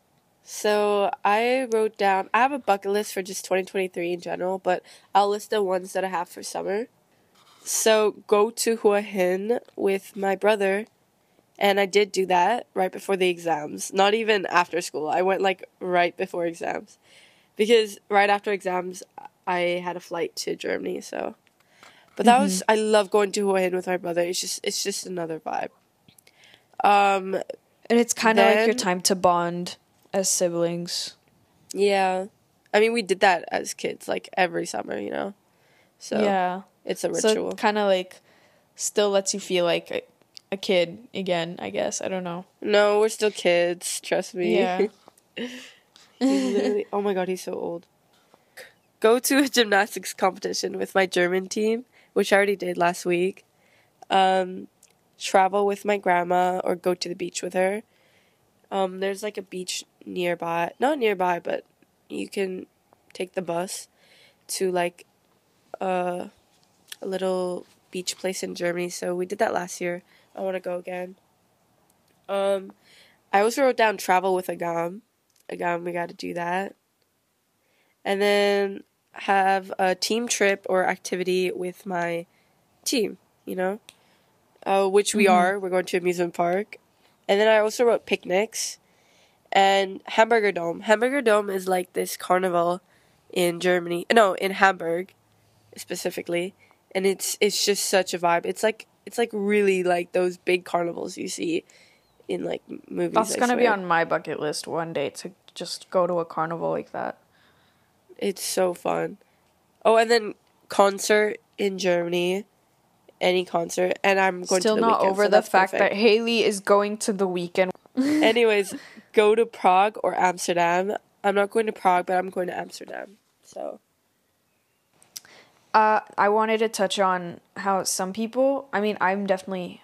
So I wrote down, I have a bucket list for just twenty twenty-three in general, but I'll list the ones that I have for summer. So go to Hua Hin with my brother, and I did do that right before the exams. Not even after school. I went like right before exams. Because right after exams, I had a flight to Germany, so. But that mm-hmm. was, I love going to Hua Hin with my brother. It's just, it's just another vibe. Um,
and it's kind of like your time to bond as siblings.
Yeah. I mean, we did that as kids, like, every summer, you know? So,
yeah.
It's a ritual.
So kind of, like, still lets you feel like a, a kid again, I guess. I don't know.
No, we're still kids. Trust me.
Yeah.
literally, oh, my God, he's so old. Go to a gymnastics competition with my German team, which I already did last week. Um, travel with my grandma or go to the beach with her. Um, there's, like, a beach nearby. Not nearby, but you can take the bus to, like, uh, a little beach place in Germany. So we did that last year. I want to go again. Um, I also wrote down travel with Agam. Agam, we got to do that. And then have a team trip or activity with my team, you know, uh, which we mm-hmm. are. We're going to amusement park. And then I also wrote picnics and Hamburger Dome. Hamburger Dome is like this carnival in Germany. No, in Hamburg specifically. And it's it's just such a vibe. It's like it's like really like those big carnivals you see in like movies.
That's going to be on my bucket list one day, to just go to a carnival like that.
It's so fun. Oh, and then concert in Germany. Any concert, and I'm going
Still
to the
not
weekend,
over
so
the fact
perfect.
that Haley is going to the weekend.
Anyways, go to Prague or Amsterdam. I'm not going to Prague, but I'm going to Amsterdam. So,
uh, I wanted to touch on how some people. I mean, I'm definitely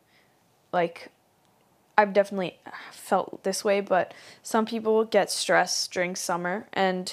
like, I've definitely felt this way, but some people get stressed during summer, and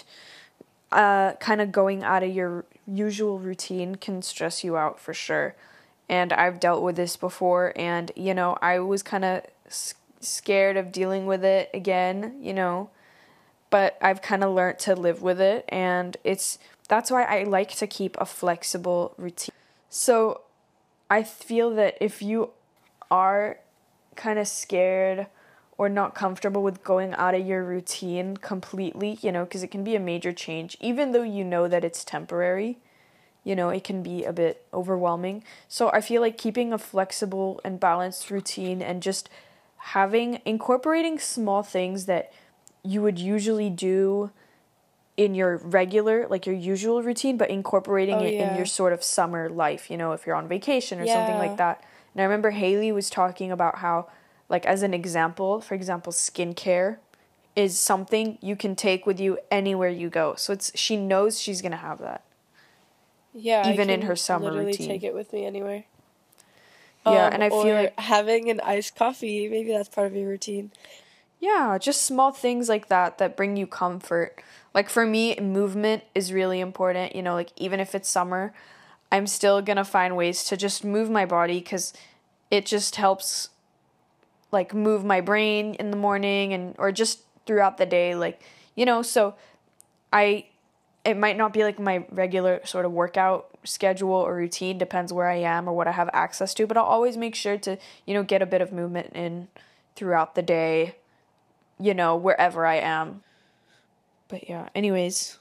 uh, kind of going out of your usual routine can stress you out for sure. And I've dealt with this before, and, you know, I was kind of s- scared of dealing with it again, you know, but I've kind of learned to live with it, and it's, that's why I like to keep a flexible routine. So I feel that if you are kind of scared or not comfortable with going out of your routine completely, you know, because it can be a major change, even though you know that it's temporary. You know, it can be a bit overwhelming. So I feel like keeping a flexible and balanced routine and just having, incorporating small things that you would usually do in your regular, like your usual routine, but incorporating
oh,
it
yeah.
in your sort of summer life, you know, if you're on vacation or
yeah.
something like that. And I remember Haley was talking about how, like, as an example, for example, skincare is something you can take with you anywhere you go. So it's, she knows she's going to have that.
Yeah,
even
I
in her summer
literally
routine.
Take it with me anywhere.
Yeah,
um,
and I
or
feel like
having an iced coffee, maybe that's part of your routine.
Yeah, just small things like that that bring you comfort. Like for me, movement is really important. You know, like even if it's summer, I'm still gonna find ways to just move my body because it just helps, like, move my brain in the morning and or just throughout the day. Like, you know, so I. It might not be like my regular sort of workout schedule or routine, depends where I am or what I have access to, but I'll always make sure to, you know, get a bit of movement in throughout the day, you know, wherever I am. But yeah, anyways.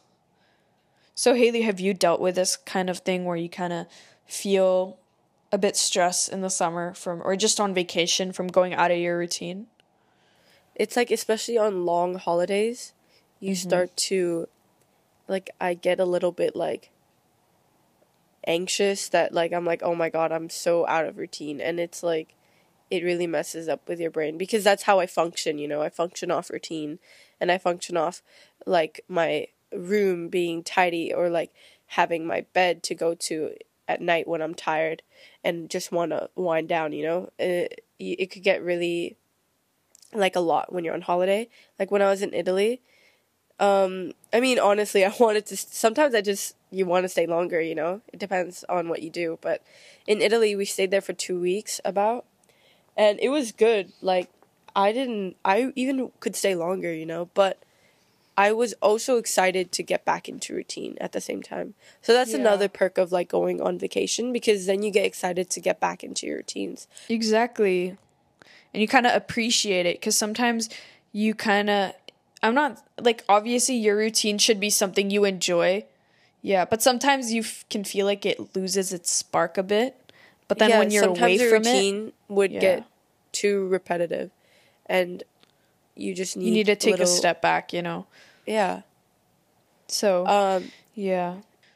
So Haley, have you dealt with this kind of thing where you kind of feel a bit stressed in the summer from, or just on vacation from going out of your routine?
It's like, especially on long holidays, you mm-hmm. start to, like, I get a little bit, like, anxious that, like, I'm like, oh my God, I'm so out of routine. And it's, like, it really messes up with your brain because that's how I function, you know? I function off routine and I function off, like, my room being tidy or, like, having my bed to go to at night when I'm tired and just want to wind down, you know? It, it could get really, like, a lot when you're on holiday. Like, when I was in Italy, Um, I mean, honestly, I wanted to, sometimes I just, you want to stay longer, you know, it depends on what you do, but in Italy, we stayed there for two weeks about, and it was good, like, I didn't, I even could stay longer, you know, but I was also excited to get back into routine at the same time. So that's
Yeah.
another perk of like going on vacation, because then you get excited to get back into your routines.
Exactly. And you kind of appreciate it, because sometimes you kind of, I'm not, like, obviously your routine should be something you enjoy. Yeah, but sometimes you f- can feel like it loses its spark a bit. But then
Yeah,
when you're away
sometimes your
from it,
routine would
yeah.
get too repetitive, and you just need
you need to take
little,
a step back, you know?
Yeah.
So,
Um,
yeah.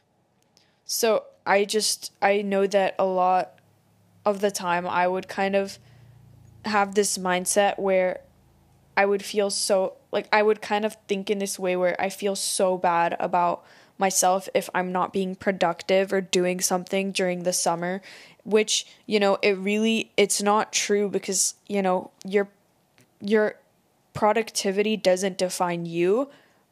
So I just, I know that a lot of the time I would kind of have this mindset where I would feel so, like, I would kind of think in this way where I feel so bad about myself if I'm not being productive or doing something during the summer, which, you know, it really, it's not true, because, you know, your, your productivity doesn't define you,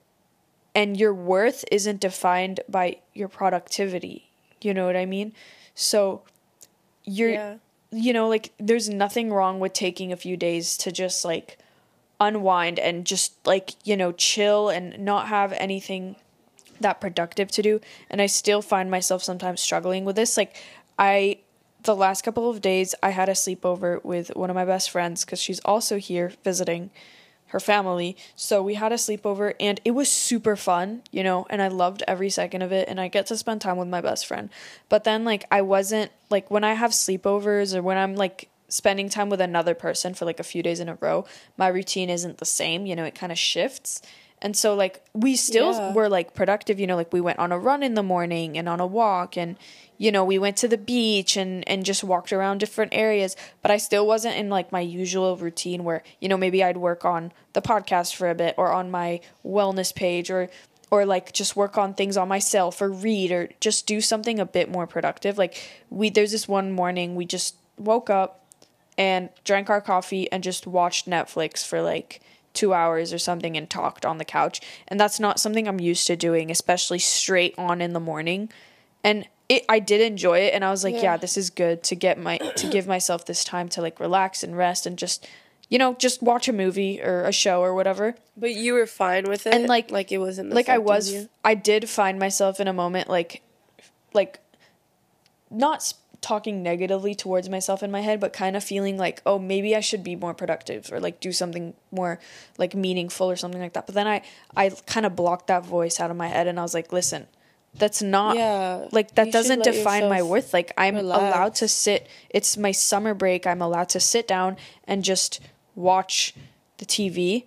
and your worth isn't defined by your productivity. You know what I mean? So you're,
yeah.
you know, like, there's nothing wrong with taking a few days to just like unwind and just like, you know, chill and not have anything that productive to do. And I still find myself sometimes struggling with this. Like, I, the last couple of days, I had a sleepover with one of my best friends, because she's also here visiting her family. So we had a sleepover, and it was super fun, you know, and I loved every second of it, and I get to spend time with my best friend. But then, like, I wasn't, like, when I have sleepovers or when I'm like spending time with another person for like a few days in a row, my routine isn't the same, you know, it kind of shifts. And so, like, we still
Yeah.
were, like, productive, you know, like, we went on a run in the morning and on a walk, and, you know, we went to the beach and, and just walked around different areas, but I still wasn't in, like, my usual routine where, you know, maybe I'd work on the podcast for a bit, or on my wellness page, or, or, like, just work on things on myself, or read, or just do something a bit more productive. Like, we, there's this one morning we just woke up and drank our coffee and just watched Netflix for, like, two hours or something, and talked on the couch. And that's not something I'm used to doing, especially straight on in the morning. And it, I did enjoy it, and I was like, yeah. yeah, this is good to get my, to give myself this time to like relax and rest and just, you know, just watch a movie or a show or whatever.
But you were fine with it?
And like,
like it wasn't
like I
affecting
was,
you?
I did find myself in a moment, like, like not sp- talking negatively towards myself in my head, but kind of feeling like, oh, maybe I should be more productive, or like do something more like meaningful or something like that. But then I, I kind of blocked that voice out of my head, and I was like, listen, that's not,
Yeah,
like, that
you should
doesn't
let
define my
yourself
worth. Like, I'm allowed
relax.
to sit, it's my summer break, I'm allowed to sit down and just watch the T V.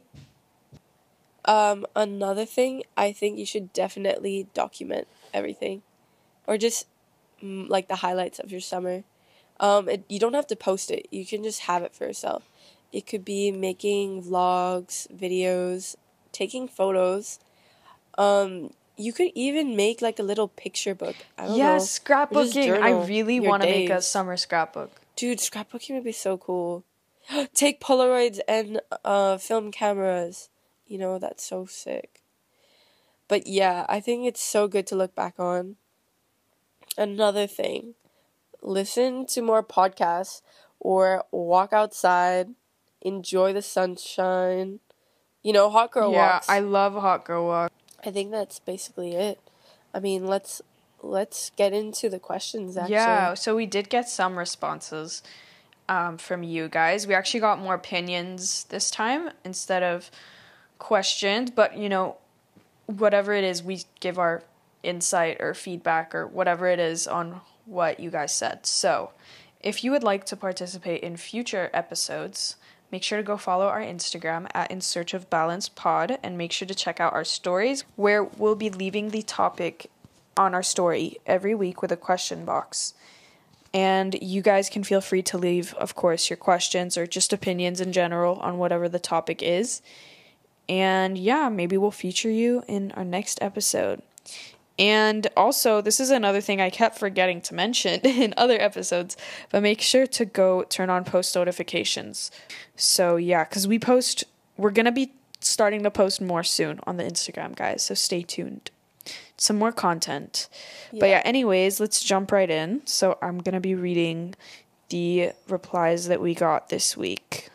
Um, another thing, I think you should definitely document everything, or just mm, like the highlights of your summer. Um, it, you don't have to post it. You can just have it for yourself. It could be making vlogs, videos, taking photos. Um, you could even make like a little picture book. I don't know.
Yes,
Or just
scrapbooking. I
journal
really
your
want to make a
days.
summer scrapbook.
Dude, scrapbooking would be so cool. Take Polaroids and uh, film cameras. You know, that's so sick. But yeah, I think it's so good to look back on. Another thing, listen to more podcasts, or walk outside, enjoy the sunshine. You know, hot girl
Yeah,
walks.
I love hot girl walk.
I think that's basically it. I mean, let's let's get into the questions actually.
Yeah, so we did get some responses um, from you guys. We actually got more opinions this time instead of questions, but, you know, whatever it is, we give our insight or feedback or whatever it is on what you guys said. So, if you would like to participate in future episodes, make sure to go follow our Instagram at In Search of Balance Pod, and make sure to check out our stories, where we'll be leaving the topic on our story every week with a question box. And you guys can feel free to leave, of course, your questions or just opinions in general on whatever the topic is. And yeah, maybe we'll feature you in our next episode. And also, this is another thing I kept forgetting to mention in other episodes, but make sure to go turn on post notifications. So yeah, because we post, we're going to be starting to post more soon on the Instagram, guys, so stay tuned. Some more content. Yeah. But yeah, anyways, let's jump right in. So I'm going to be reading the replies that we got this week.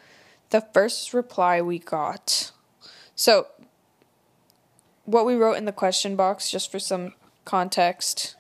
the first reply we got. So, what we wrote in the question box, just for some context: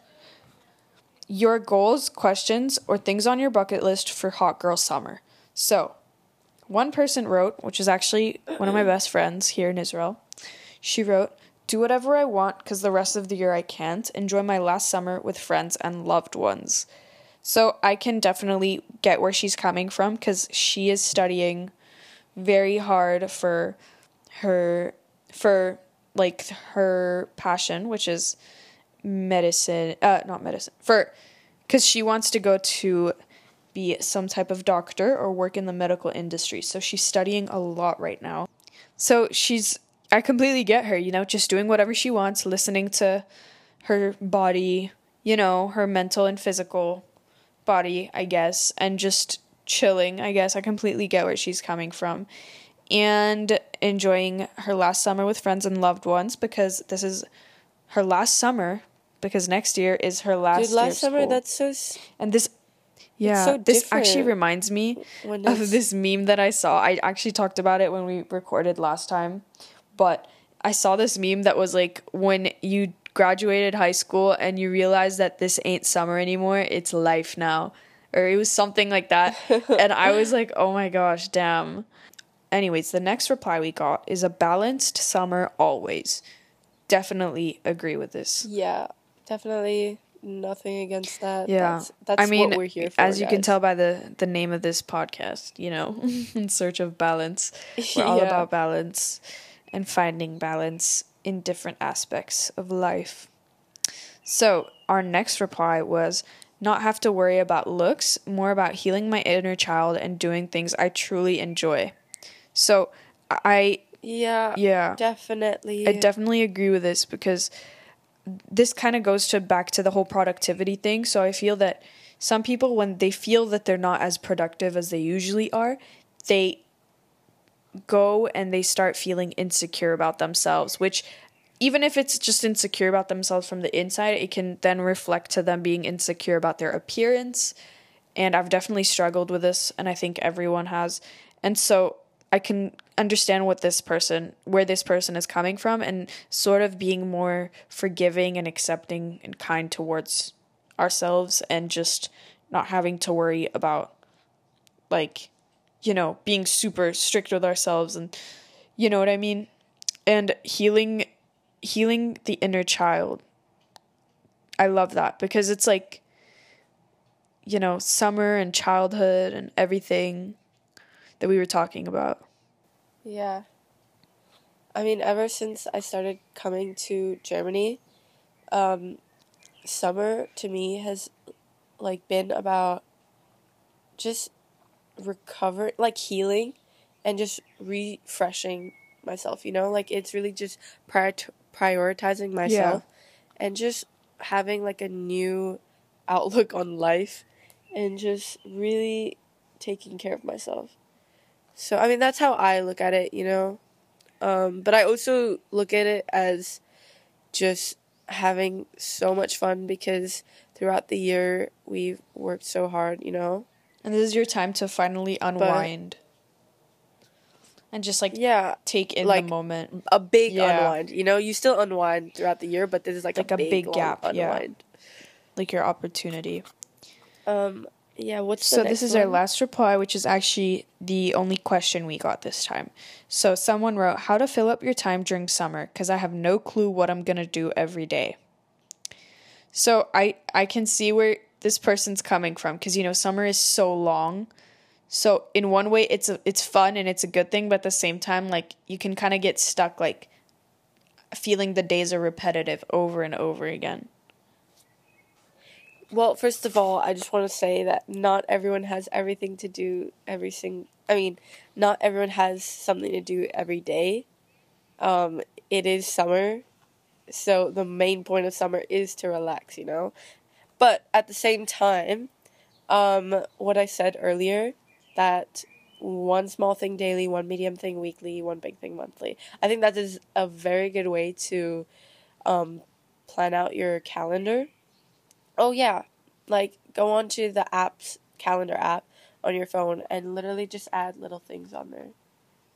your goals, questions, or things on your bucket list for hot girl summer. So, one person wrote, which is actually one of my best friends here in Israel. She wrote, "Do whatever I want because the rest of the year I can't. Enjoy my last summer with friends and loved ones." So I can definitely get where she's coming from, because she is studying very hard for her, for like her passion, which is medicine, uh, not medicine, for, because she wants to go to be some type of doctor or work in the medical industry. So she's studying a lot right now. So she's, I completely get her, you know, just doing whatever she wants, listening to her body, you know, her mental and physical body, I guess, and just chilling, I guess. I completely get where she's coming from. And enjoying her last summer with friends and loved ones, because this is her last summer, because next year is her last
Dude, last
year of
summer,
school.
that's so... S-
and this, yeah,
so
this actually
different
reminds me
when
of
it's-
this meme that I saw. I actually talked about it when we recorded last time, but I saw this meme that was like, when you graduated high school and you realize that this ain't summer anymore, it's life now. Or it was something like that. And I was like, oh my gosh, damn. Anyways, the next reply we got is a balanced summer always. Definitely agree with this.
Yeah, definitely nothing against that.
Yeah.
That's, that's
I mean,
what we're here for,
as you can
guys.
tell by the, the name of this podcast, you know, In Search of Balance. We're all
Yeah.
about balance and finding balance in different aspects of life. So, our next reply was, not have to worry about looks, more about healing my inner child and doing things I truly enjoy. So, I,
Yeah,
yeah,
definitely.
I definitely agree with this, because this kind of goes to back to the whole productivity thing. So, I feel that some people, when they feel that they're not as productive as they usually are, they go and they start feeling insecure about themselves, which, even if it's just insecure about themselves from the inside, it can then reflect to them being insecure about their appearance. And I've definitely struggled with this, and I think everyone has. And so I can understand what this person, where this person is coming from, and sort of being more forgiving and accepting and kind towards ourselves, and just not having to worry about, like, you know, being super strict with ourselves, and you know what I mean? And healing healing the inner child. I love that, because it's like, you know, summer and childhood and everything that we were talking about.
Yeah. I mean, ever since I started coming to Germany, um, summer to me has, like, been about just recover, like, healing and just refreshing myself, you know? Like, it's really just prior- prioritizing myself and just having, like, a new outlook on life and just really taking care of myself. So, I mean, that's how I look at it, you know? Um, but I also look at it as just having so much fun, because throughout the year we've worked so hard, you know?
And this is your time to finally unwind. But, and just, like,
yeah,
take in
like
the moment.
A big
yeah.
unwind, you know? You still unwind throughout the year, but this is like,
like
a,
a
big,
big
long
gap.
unwind.
Yeah. Like your opportunity.
Um, yeah, what's the
So
next
this is
one?
our last reply, which is actually the only question we got this time. So someone wrote, how to fill up your time during summer, because I have no clue what I'm going to do every day. So I, I can see where this person's coming from, because, you know, summer is so long. So in one way, it's a, it's fun and it's a good thing, but at the same time, like, you can kind of get stuck, like, feeling the days are repetitive over and over again.
Well, first of all, I just want to say that not everyone has everything to do every sing. I mean, not everyone has something to do every day. Um, it is summer, so the main point of summer is to relax, you know? But at the same time, um, what I said earlier, that one small thing daily, one medium thing weekly, one big thing monthly. I think that is a very good way to um, plan out your calendar. Oh, yeah. Like, go onto the app's calendar app on your phone and literally just add little things on there.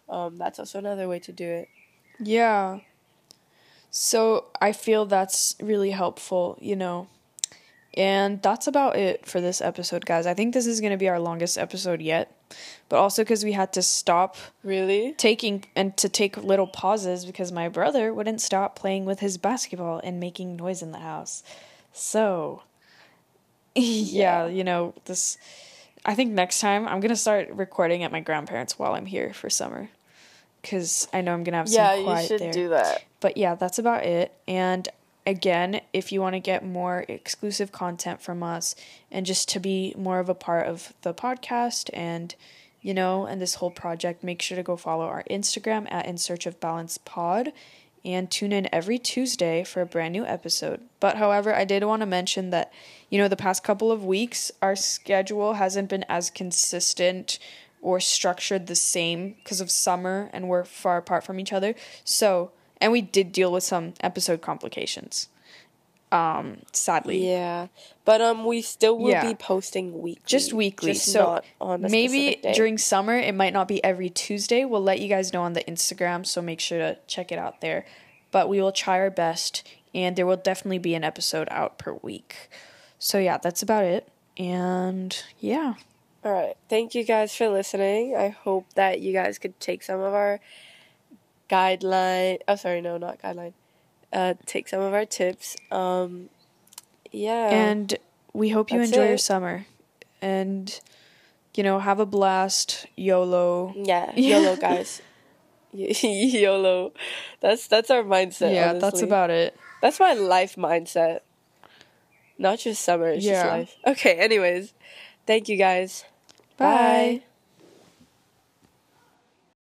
Um, that's also another way to do it.
Yeah. So I feel that's really helpful, you know. And that's about it for this episode, guys. I think this is going to be our longest episode yet. But also because we had to stop
Really?
taking and to take little pauses because my brother wouldn't stop playing with his basketball and making noise in the house. So, yeah,
Yeah.
you know, this. I think next time I'm going to start recording at my grandparents' while I'm here for summer. Because I know I'm going to have
Yeah,
some
you
quiet
should
there.
do that.
But yeah, that's about it. And again, if you want to get more exclusive content from us and just to be more of a part of the podcast and, you know, and this whole project, make sure to go follow our Instagram at In Search of Balance Pod and tune in every Tuesday for a brand new episode. But however, I did want to mention that, you know, the past couple of weeks, our schedule hasn't been as consistent or structured the same because of summer and we're far apart from each other. So, and we did deal with some episode complications. Um, sadly.
Yeah. But um we still will
Yeah.
be posting weekly.
Just weekly.
Just
So
not on a
maybe
specific day.
during summer it might not be every Tuesday. We'll let you guys know on the Instagram, so make sure to check it out there. But we will try our best and there will definitely be an episode out per week. So yeah, that's about it. And yeah.
All right. Thank you guys for listening. I hope that you guys could take some of our guideline. Oh, sorry, no, not guideline. Uh, take some of our tips. Um, yeah.
And we hope you
That's
enjoy your
it.
summer. And, you know, have a blast. YOLO.
yeah,
Yeah.
YOLO, guys. Y- YOLO. That's that's our mindset.
yeah,
honestly.
that's about it.
That's my life mindset. Not just summer. It's
Yeah.
just life. Okay. Anyways, thank you guys.
Bye.
Bye.